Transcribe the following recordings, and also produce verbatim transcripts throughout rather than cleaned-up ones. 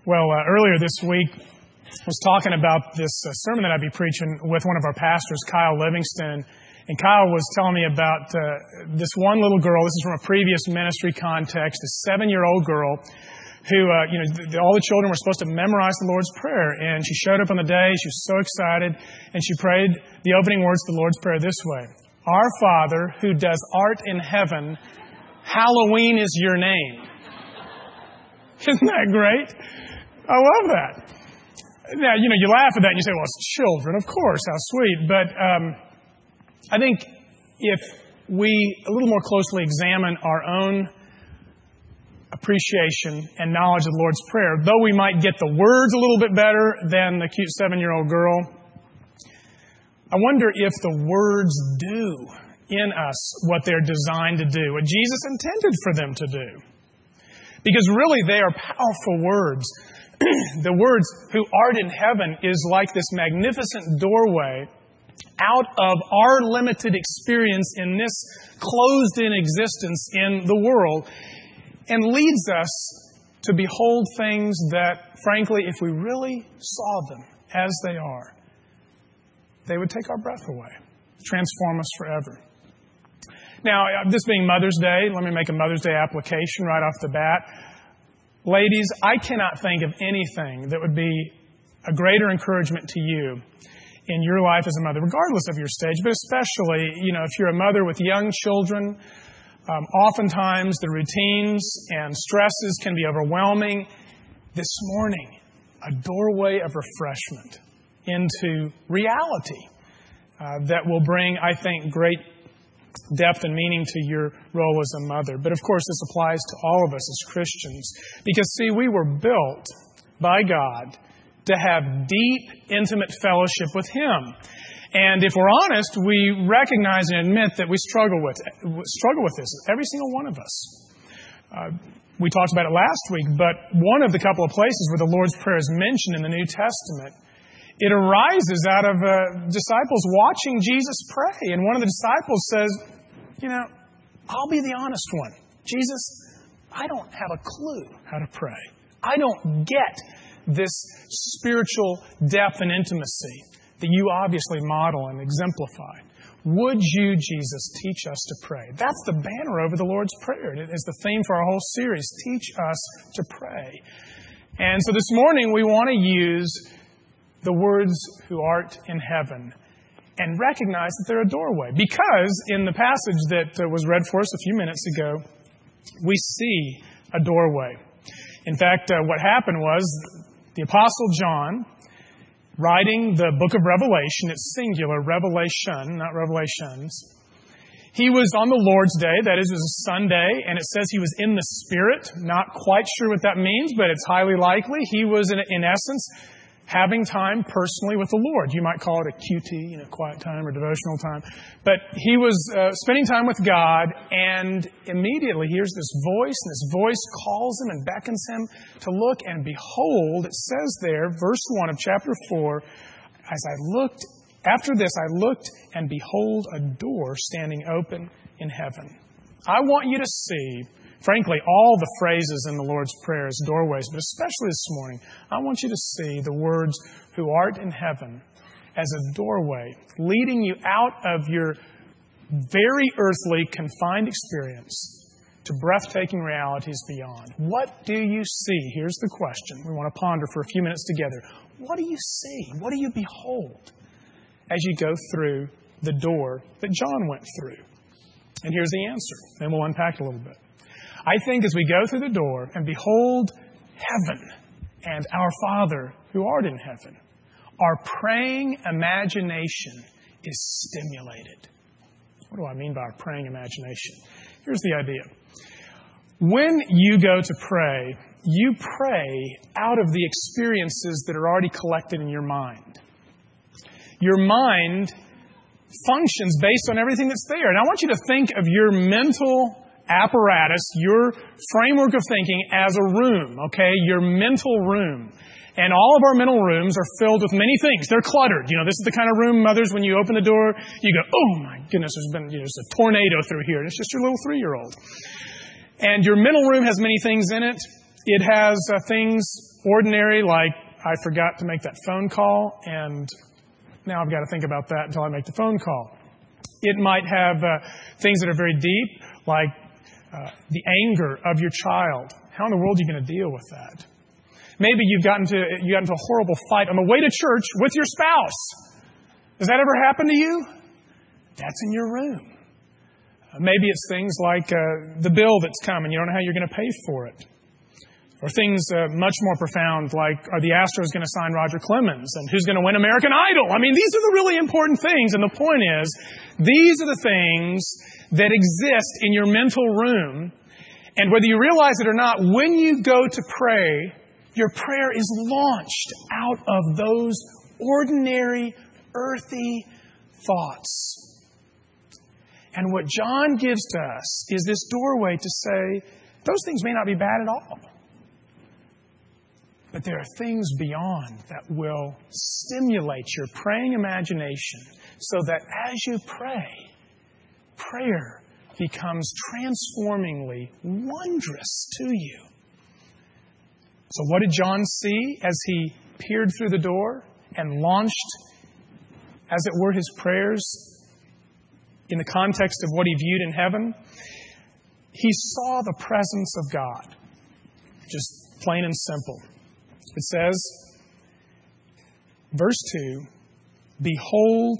Well, uh, earlier this week, I was talking about this uh, sermon that I'd be preaching with one of our pastors, Kyle Livingston. And Kyle was telling me about uh, this one little girl. This is from a previous ministry context, a seven-year-old girl who, uh, you know, th- all the children were supposed to memorize the Lord's Prayer. And she showed up on the day. She was so excited. And she prayed the opening words of the Lord's Prayer this way: Our Father, who does art in heaven, Halloween is your name. Isn't that great? I love that. Now, you know, you laugh at that and you say, well, it's children. Of course, how sweet. But um, I think if we a little more closely examine our own appreciation and knowledge of the Lord's Prayer, though we might get the words a little bit better than the cute seven-year-old girl, I wonder if the words do in us what they're designed to do, what Jesus intended for them to do. Because really, they are powerful words. The words, who art in heaven, is like this magnificent doorway out of our limited experience in this closed-in existence in the world, and leads us to behold things that, frankly, if we really saw them as they are, they would take our breath away, transform us forever. Now, this being Mother's Day, let me make a Mother's Day application right off the bat. Ladies, I cannot think of anything that would be a greater encouragement to you in your life as a mother, regardless of your stage, but especially, you know, if you're a mother with young children. Um, oftentimes the routines and stresses can be overwhelming. This morning, a doorway of refreshment into reality uh, that will bring, I think, great depth and meaning to your role as a mother. But of course, this applies to all of us as Christians. Because, see, we were built by God to have deep, intimate fellowship with Him. And if we're honest, we recognize and admit that we struggle with struggle with this. Every single one of us. Uh, we talked about it last week, but one of the couple of places where the Lord's Prayer is mentioned in the New Testament, it arises out of uh, disciples watching Jesus pray. And one of the disciples says, you know, I'll be the honest one. Jesus, I don't have a clue how to pray. I don't get this spiritual depth and intimacy that you obviously model and exemplify. Would you, Jesus, teach us to pray? That's the banner over the Lord's Prayer. It is the theme for our whole series. Teach us to pray. And so this morning we want to use the words, who art in heaven, and recognize that they're a doorway. Because in the passage that was read for us a few minutes ago, we see a doorway. In fact, uh, what happened was the Apostle John, writing the book of Revelation, it's singular, revelation, not revelations. He was on the Lord's Day, that is, it was a Sunday, and it says he was in the Spirit. Not quite sure what that means, but it's highly likely. He was, in, in essence, having time personally with the Lord. You might call it a Q T, you know, quiet time or devotional time. But he was uh, spending time with God, and immediately hears this voice, and this voice calls him and beckons him to look, and behold, it says there, verse one of chapter four, as I looked, after this I looked, and behold, a door standing open in heaven. I want you to see, frankly, all the phrases in the Lord's Prayer as doorways, but especially this morning, I want you to see the words, who art in heaven, as a doorway, leading you out of your very earthly, confined experience to breathtaking realities beyond. What do you see? Here's the question we want to ponder for a few minutes together. What do you see? What do you behold as you go through the door that John went through? And here's the answer, and we'll unpack it a little bit. I think as we go through the door and behold heaven and our Father who art in heaven, our praying imagination is stimulated. What do I mean by our praying imagination? Here's the idea. When you go to pray, you pray out of the experiences that are already collected in your mind. Your mind functions based on everything that's there. And I want you to think of your mental apparatus, your framework of thinking as a room, okay? Your mental room. And all of our mental rooms are filled with many things. They're cluttered. You know, this is the kind of room, mothers, when you open the door, you go, oh my goodness, there's been you know, there's a tornado through here. And it's just your little three-year-old. And your mental room has many things in it. It has uh, things ordinary, like I forgot to make that phone call, and now I've got to think about that until I make the phone call. It might have uh, things that are very deep, like uh, the anger of your child. How in the world are you going to deal with that? Maybe you've gotten to you got into a horrible fight on the way to church with your spouse. Does that ever happen to you? That's in your room. Uh, maybe it's things like uh, the bill that's coming. You don't know how you're going to pay for it. Or things uh, much more profound like, are the Astros going to sign Roger Clemens? And who's going to win American Idol? I mean, these are the really important things. And the point is, these are the things that exist in your mental room. And whether you realize it or not, when you go to pray, your prayer is launched out of those ordinary, earthy thoughts. And what John gives to us is this doorway to say, those things may not be bad at all. But there are things beyond that will stimulate your praying imagination so that as you pray, prayer becomes transformingly wondrous to you. So what did John see as he peered through the door and launched, as it were, his prayers in the context of what he viewed in heaven? He saw the presence of God, just plain and simple. It says, verse two, behold,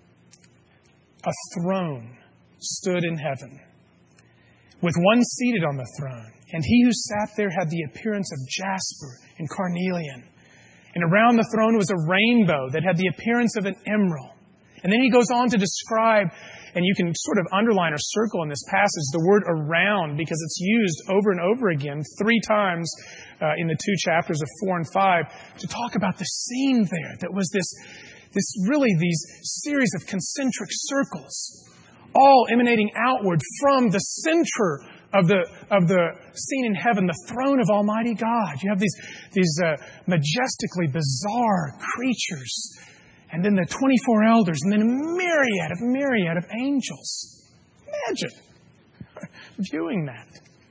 a throne stood in heaven, with one seated on the throne. And he who sat there had the appearance of jasper and carnelian. And around the throne was a rainbow that had the appearance of an emerald. And then he goes on to describe, and you can sort of underline or circle in this passage, the word around, because it's used over and over again, three times uh, in the two chapters of four and five, to talk about the scene there that was this, this really these series of concentric circles, all emanating outward from the center of the of the scene in heaven, the throne of Almighty God. You have these, these uh, majestically bizarre creatures, and then the twenty-four elders, and then a myriad of myriad of angels. Imagine viewing that.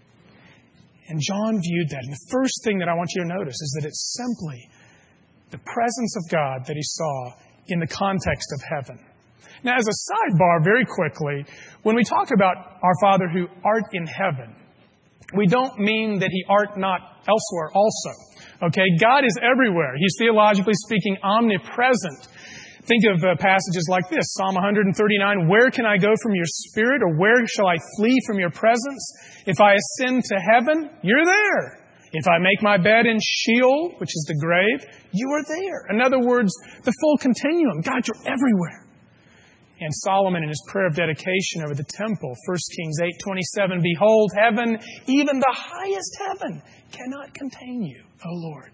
And John viewed that. And the first thing that I want you to notice is that it's simply the presence of God that he saw in the context of heaven. Now, as a sidebar, very quickly, when we talk about our Father who art in heaven, we don't mean that he art not elsewhere also. Okay? God is everywhere. He's theologically speaking omnipresent. Think of uh, passages like this, Psalm one thirty-nine, where can I go from your spirit, or where shall I flee from your presence? If I ascend to heaven, you're there. If I make my bed in Sheol, which is the grave, you are there. In other words, the full continuum. God, you're everywhere. And Solomon in his prayer of dedication over the temple, First Kings eight twenty-seven, behold, heaven, even the highest heaven, cannot contain you, O Lord.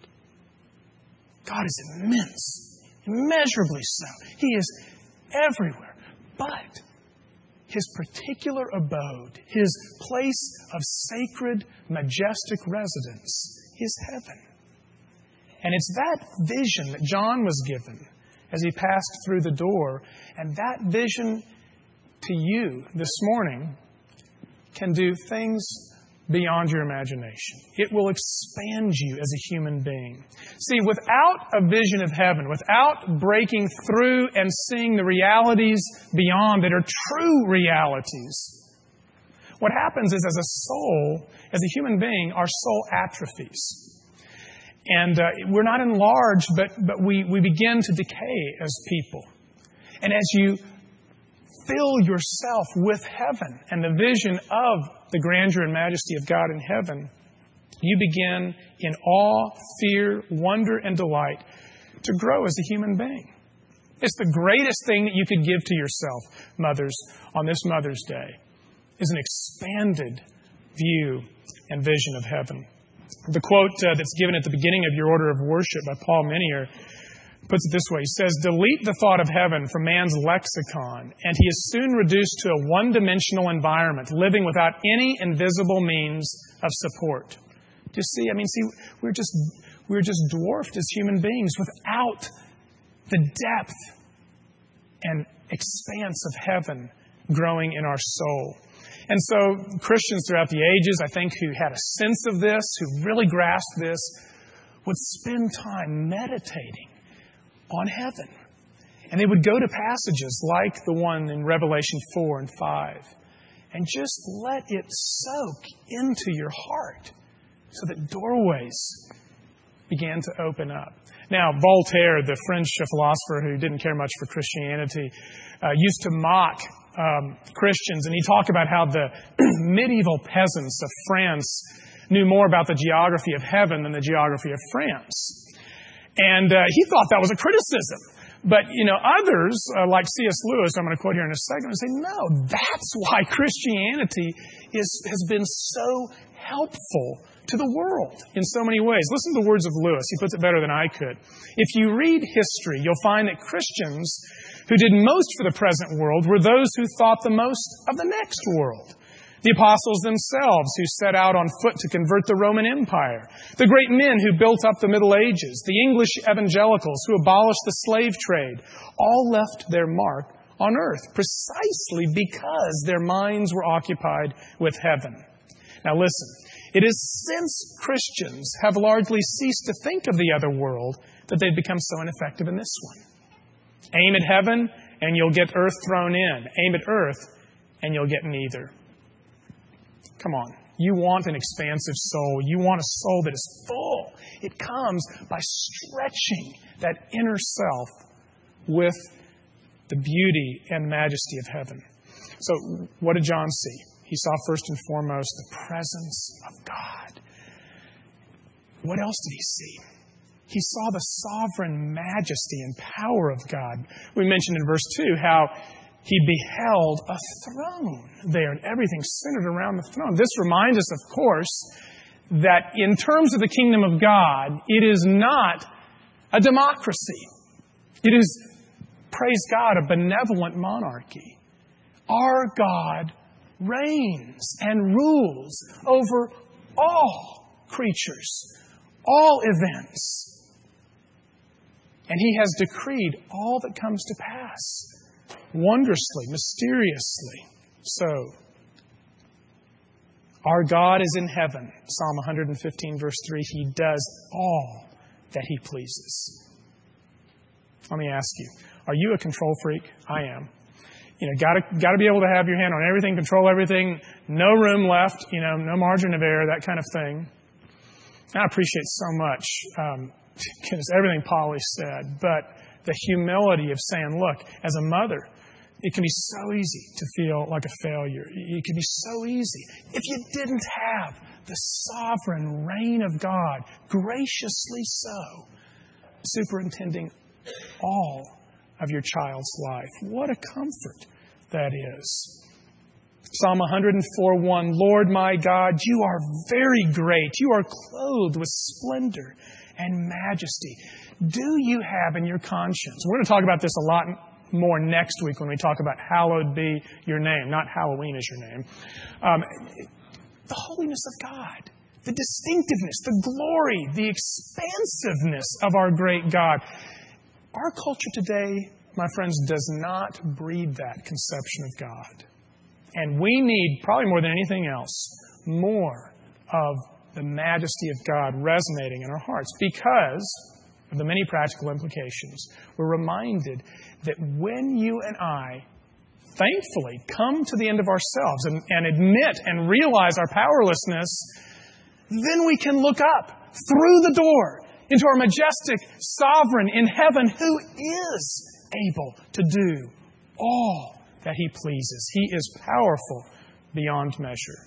God is immense, immeasurably so. He is everywhere. But his particular abode, his place of sacred, majestic residence, is heaven. And it's that vision that John was given as he passed through the door. And that vision to you this morning can do things beyond your imagination. It will expand you as a human being. See, without a vision of heaven, without breaking through and seeing the realities beyond that are true realities, what happens is as a soul, as a human being, our soul atrophies. And uh, we're not enlarged, but, but we, we begin to decay as people. And as you fill yourself with heaven and the vision of the grandeur and majesty of God in heaven, you begin in awe, fear, wonder, and delight to grow as a human being. It's the greatest thing that you could give to yourself, mothers, on this Mother's Day, is an expanded view and vision of heaven. The quote uh, that's given at the beginning of your order of worship by Paul Menier puts it this way. He says, delete the thought of heaven from man's lexicon, and he is soon reduced to a one-dimensional environment, living without any invisible means of support. Do you see? I mean, see, we're just, we're just dwarfed as human beings without the depth and expanse of heaven growing in our soul. And so Christians throughout the ages, I think, who had a sense of this, who really grasped this, would spend time meditating on heaven. And they would go to passages like the one in Revelation four and five and just let it soak into your heart so that doorways began to open up. Now, Voltaire, the French philosopher who didn't care much for Christianity, uh, used to mock um, Christians, and he talked about how the medieval peasants of France knew more about the geography of heaven than the geography of France. And uh, he thought that was a criticism. But, you know, others, uh, like C S Lewis, I'm going to quote here in a second, say, no, that's why Christianity is, has been so helpful to the world in so many ways. Listen to the words of Lewis. He puts it better than I could. If you read history, you'll find that Christians who did most for the present world were those who thought the most of the next world. The apostles themselves who set out on foot to convert the Roman Empire. The great men who built up the Middle Ages. The English evangelicals who abolished the slave trade. All left their mark on earth precisely because their minds were occupied with heaven. Now listen, it is since Christians have largely ceased to think of the other world that they've become so ineffective in this one. Aim at heaven and you'll get earth thrown in. Aim at earth and you'll get neither. Come on. You want an expansive soul. You want a soul that is full. It comes by stretching that inner self with the beauty and majesty of heaven. So what did John see? He saw first and foremost the presence of God. What else did he see? He saw the sovereign majesty and power of God. We mentioned in verse two how he beheld a throne there, and everything centered around the throne. This reminds us, of course, that in terms of the kingdom of God, it is not a democracy. It is, praise God, a benevolent monarchy. Our God reigns and rules over all creatures, all events. And He has decreed all that comes to pass. Wondrously, mysteriously so. Our God is in heaven. Psalm one fifteen, verse three. He does all that He pleases. Let me ask you, are you a control freak? I am. You know, gotta, gotta be able to have your hand on everything, control everything, no room left, you know, no margin of error, that kind of thing. I appreciate so much, um, everything Polly said, but the humility of saying, look, as a mother, it can be so easy to feel like a failure. It can be so easy if you didn't have the sovereign reign of God, graciously so, superintending all of your child's life. What a comfort that is. Psalm one oh four one, Lord my God, you are very great. You are clothed with splendor and majesty. Do you have in your conscience? We're going to talk about this a lot more next week when we talk about hallowed be your name, not Halloween is your name. Um, the holiness of God, the distinctiveness, the glory, the expansiveness of our great God. Our culture today, my friends, does not breed that conception of God. And we need, probably more than anything else, more of the majesty of God resonating in our hearts because of the many practical implications. We're reminded that when you and I thankfully come to the end of ourselves and, and admit and realize our powerlessness, then we can look up through the door into our majestic sovereign in heaven who is able to do all that He pleases. He is powerful beyond measure.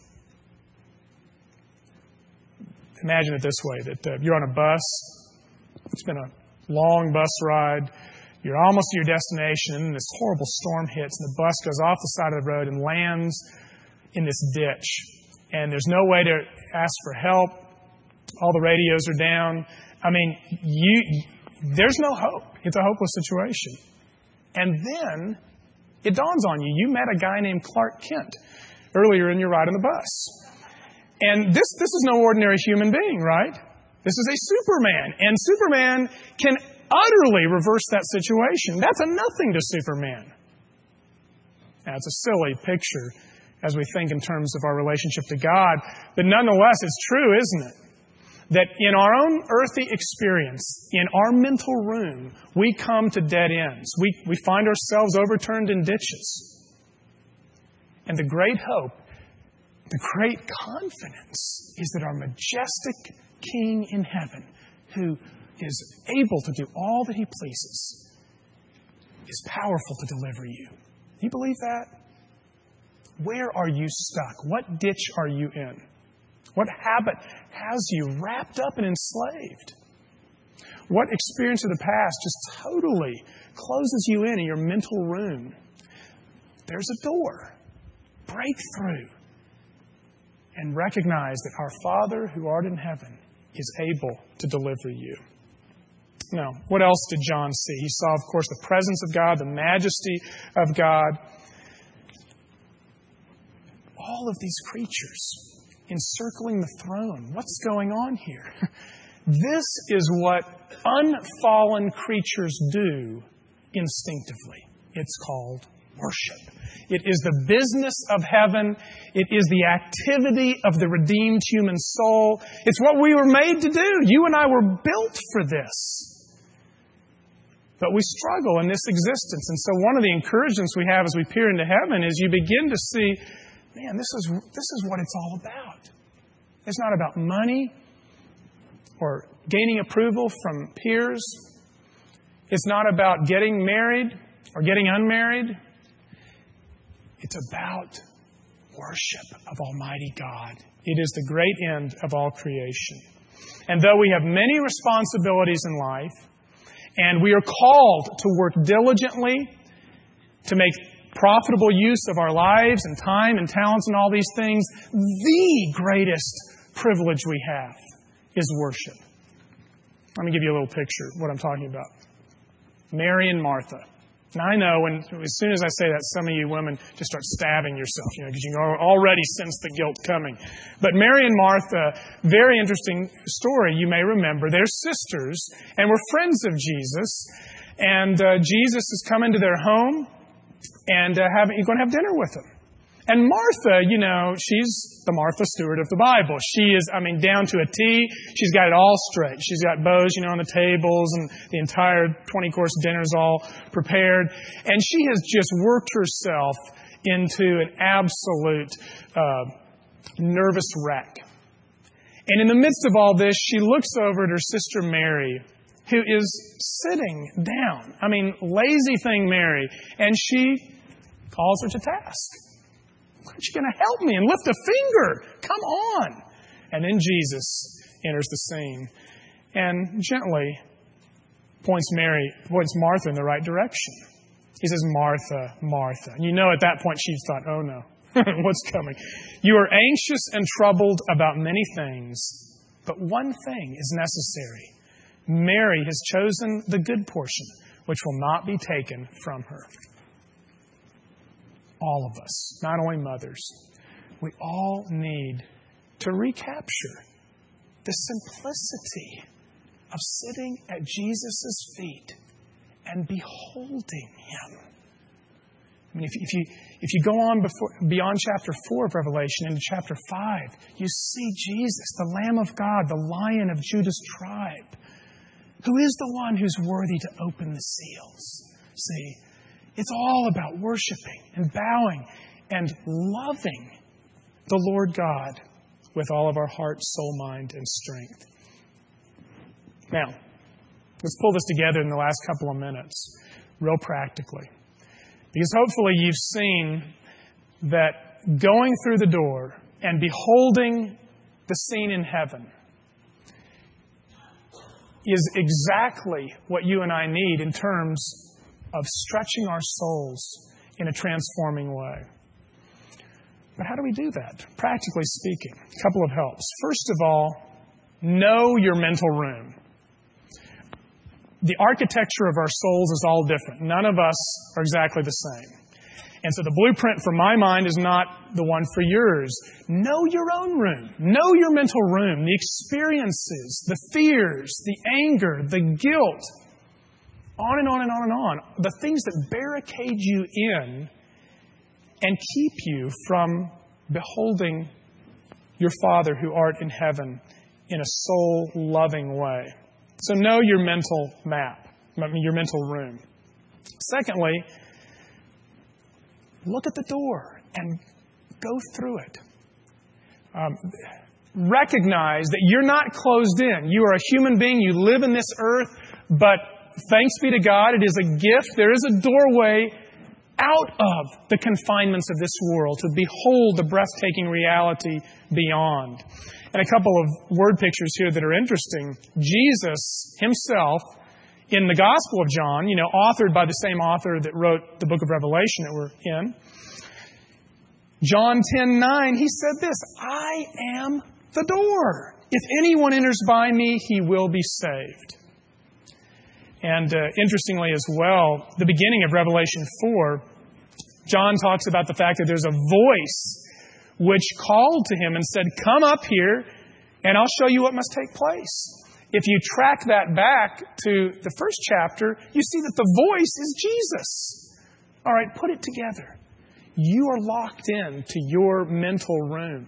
Imagine it this way, that uh, you're on a bus. It's been a long bus ride. You're almost to your destination, and this horrible storm hits, and the bus goes off the side of the road and lands in this ditch. And there's no way to ask for help. All the radios are down. I mean, you, there's no hope. It's a hopeless situation. And then it dawns on you, you met a guy named Clark Kent earlier in your ride on the bus. And this, this is no ordinary human being, right? This is a Superman. And Superman can utterly reverse that situation. That's a nothing to Superman. Now, it's a silly picture as we think in terms of our relationship to God. But nonetheless, it's true, isn't it? that in our own earthly experience, in our mental room, we come to dead ends. We, we find ourselves overturned in ditches. And the great hope, the great confidence is that our majestic King in heaven, who is able to do all that He pleases, is powerful to deliver you. You believe that? Where are you stuck? What ditch are you in? What habit has you wrapped up and enslaved? What experience of the past just totally closes you in in your mental room? There's a door. Break through and recognize that our Father who art in heaven is able to deliver you. Now, what else did John see? He saw, of course, the presence of God, the majesty of God. All of these creatures encircling the throne. What's going on here? This is what unfallen creatures do instinctively. It's called worship. It is the business of heaven. It is the activity of the redeemed human soul. It's what we were made to do. You and I were built for this. But we struggle in this existence. And so one of the encouragements we have as we peer into heaven is you begin to see, man, this is this is what it's all about. It's not about money or gaining approval from peers. It's not about getting married or getting unmarried. It's about worship of Almighty God. It is the great end of all creation. And though we have many responsibilities in life, and we are called to work diligently to make profitable use of our lives and time and talents and all these things, the greatest privilege we have is worship. Let me give you a little picture of what I'm talking about. Mary and Martha. Now, I know when, as soon as I say that, some of you women just start stabbing yourself, you know, because you already sense the guilt coming. But Mary and Martha, very interesting story. You may remember, they're sisters and were friends of Jesus. And uh, Jesus has come into their home and uh, have, you're going to have dinner with them. And Martha, you know, she's the Martha Stewart of the Bible. She is, I mean, down to a T. She's got it all straight. She's got bows, you know, on the tables, and the entire twenty-course dinner's all prepared. And she has just worked herself into an absolute uh, nervous wreck. And in the midst of all this, she looks over at her sister Mary, who is sitting down. I mean, lazy thing Mary. And she calls her to task. Aren't you going to help me and lift a finger? Come on. And then Jesus enters the scene and gently points Mary, points Martha in the right direction. He says, Martha, Martha. And you know at that point she thought, oh no, what's coming? You are anxious and troubled about many things, but one thing is necessary. Mary has chosen the good portion, which will not be taken from her. All of us, not only mothers, we all need to recapture the simplicity of sitting at Jesus' feet and beholding Him. I mean, if, if you if you go on before, beyond chapter four of Revelation into chapter five, you see Jesus, the Lamb of God, the Lion of Judah's tribe, who is the one who's worthy to open the seals. See, it's all about worshiping and bowing and loving the Lord God with all of our heart, soul, mind, and strength. Now, let's pull this together in the last couple of minutes, real practically. Because hopefully you've seen that going through the door and beholding the scene in heaven is exactly what you and I need in terms of stretching our souls in a transforming way. But how do we do that, practically speaking? A couple of helps. First of all, know your mental room. The architecture of our souls is all different. None of us are exactly the same. And so the blueprint for my mind is not the one for yours. Know your own room. Know your mental room, the experiences, the fears, the anger, the guilt, on and on and on and on. The things that barricade you in and keep you from beholding your Father who art in heaven in a soul-loving way. So know your mental map, your mental room. Secondly, look at the door and go through it. Um, recognize that you're not closed in. You are a human being. You live in this earth, but thanks be to God, it is a gift. There is a doorway out of the confinements of this world to behold the breathtaking reality beyond. And a couple of word pictures here that are interesting. Jesus himself, in the Gospel of John, you know, authored by the same author that wrote the book of Revelation that we're in, John ten nine, he said this, I am the door. If anyone enters by me, he will be saved. And uh, interestingly as well, the beginning of Revelation four, John talks about the fact that there's a voice which called to him and said, come up here and I'll show you what must take place. If you track that back to the first chapter, you see that the voice is Jesus. All right, put it together. You are locked in to your mental room.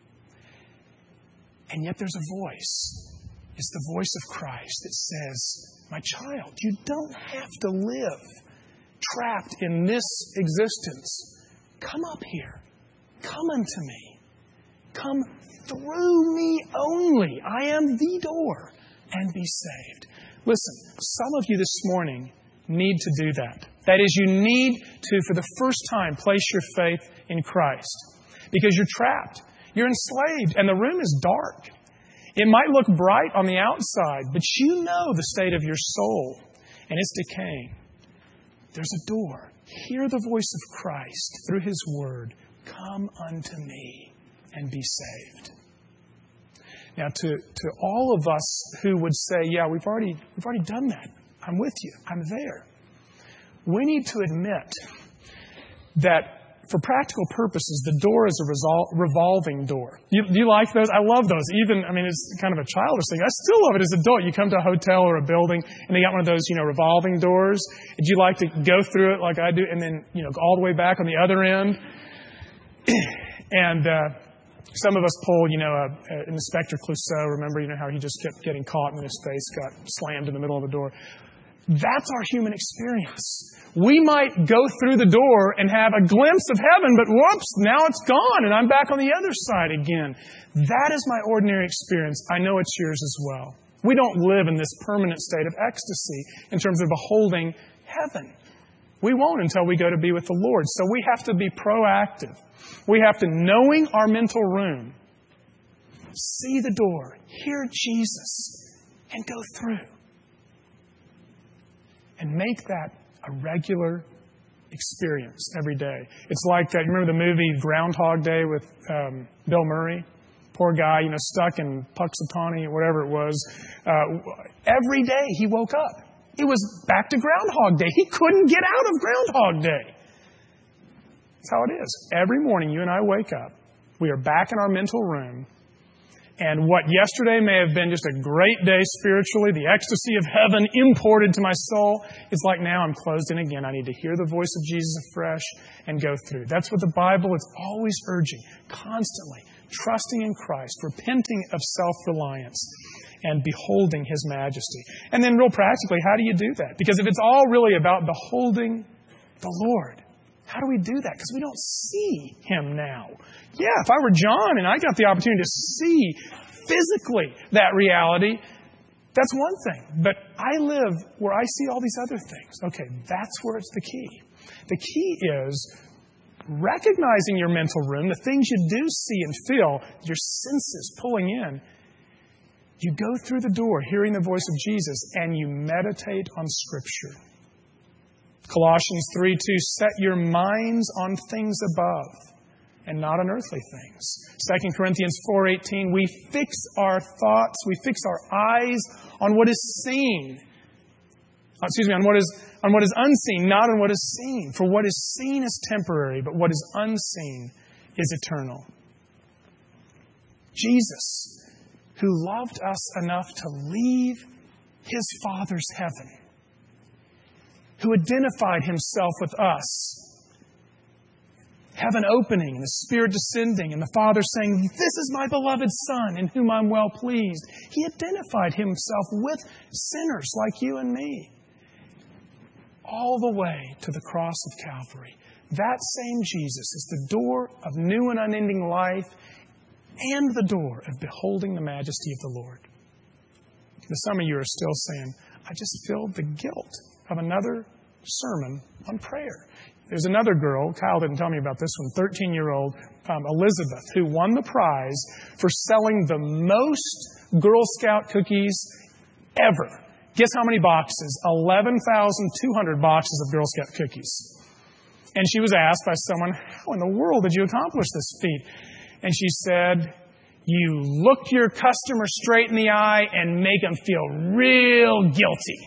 And yet there's a voice. It's the voice of Christ that says, my child, you don't have to live trapped in this existence. Come up here. Come unto me. Come through me only. I am the door, and be saved. Listen, some of you this morning need to do that. That is, you need to, for the first time, place your faith in Christ. Because you're trapped. You're enslaved, and the room is dark. It might look bright on the outside, but you know the state of your soul, and it's decaying. There's a door. Hear the voice of Christ through His Word. Come unto me and be saved. Now, to, to all of us who would say, yeah, we've already, we've already done that. I'm with you. I'm there. We need to admit that for practical purposes, the door is a resol- revolving door. You, do you like those? I love those. Even, I mean, it's kind of a childish thing. I still love it as an adult. You come to a hotel or a building, and they got one of those, you know, revolving doors. Would you like to go through it like I do, and then, you know, go all the way back on the other end? and uh, some of us pull, you know, a, a, an Inspector Clouseau. Remember, you know, how he just kept getting caught and his face got slammed in the middle of the door. That's our human experience. We might go through the door and have a glimpse of heaven, but whoops, now it's gone and I'm back on the other side again. That is my ordinary experience. I know it's yours as well. We don't live in this permanent state of ecstasy in terms of beholding heaven. We won't until we go to be with the Lord. So we have to be proactive. We have to, knowing our mental room, see the door, hear Jesus, and go through. And make that a regular experience every day. It's like that. You remember the movie Groundhog Day with um, Bill Murray? Poor guy, you know, stuck in Punxsutawney or whatever it was. Uh, every day he woke up. It was back to Groundhog Day. He couldn't get out of Groundhog Day. That's how it is. Every morning you and I wake up. We are back in our mental room. And what yesterday may have been just a great day spiritually, the ecstasy of heaven imported to my soul, it's like now I'm closed in again. I need to hear the voice of Jesus afresh and go through. That's what the Bible is always urging, constantly trusting in Christ, repenting of self-reliance, and beholding His majesty. And then real practically, how do you do that? Because if it's all really about beholding the Lord, how do we do that? Because we don't see Him now. Yeah, if I were John and I got the opportunity to see physically that reality, that's one thing. But I live where I see all these other things. Okay, that's where it's the key. The key is recognizing your mental room, the things you do see and feel, your senses pulling in. You go through the door, hearing the voice of Jesus, and you meditate on Scripture. Colossians three two, set your minds on things above and not on earthly things. Second Corinthians four eighteen, we fix our thoughts, we fix our eyes on what is seen. Excuse me, on what is on what is unseen, not on what is seen. For what is seen is temporary, but what is unseen is eternal. Jesus, who loved us enough to leave His Father's heaven, who identified Himself with us, heaven opening and the Spirit descending and the Father saying, "This is my beloved Son in whom I'm well pleased." He identified himself with sinners like you and me. All the way to the cross of Calvary. That same Jesus is the door of new and unending life and the door of beholding the majesty of the Lord. Now, some of you are still saying, "I just feel the guilt of another sermon on prayer." There's another girl, Kyle didn't tell me about this one, thirteen-year-old um, Elizabeth, who won the prize for selling the most Girl Scout cookies ever. Guess how many boxes? eleven thousand two hundred boxes of Girl Scout cookies. And she was asked by someone, "How in the world did you accomplish this feat?" And she said, "You look your customer straight in the eye and make them feel real guilty."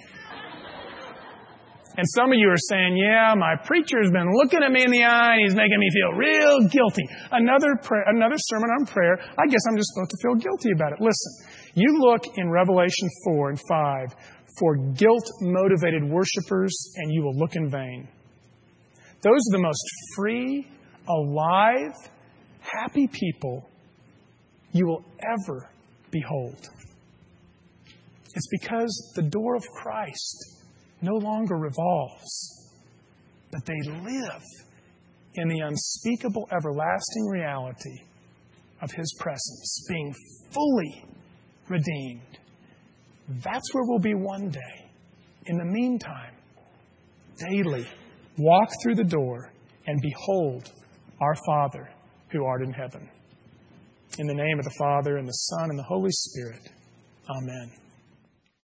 And some of you are saying, "Yeah, my preacher's been looking at me in the eye and he's making me feel real guilty." Another prayer, another sermon on prayer, I guess I'm just supposed to feel guilty about it. Listen, you look in Revelation four and five for guilt-motivated worshipers and you will look in vain. Those are the most free, alive, happy people you will ever behold. It's because the door of Christ no longer revolves, but they live in the unspeakable, everlasting reality of His presence, being fully redeemed. That's where we'll be one day. In the meantime, daily walk through the door and behold our Father who art in heaven. In the name of the Father, and the Son, and the Holy Spirit. Amen.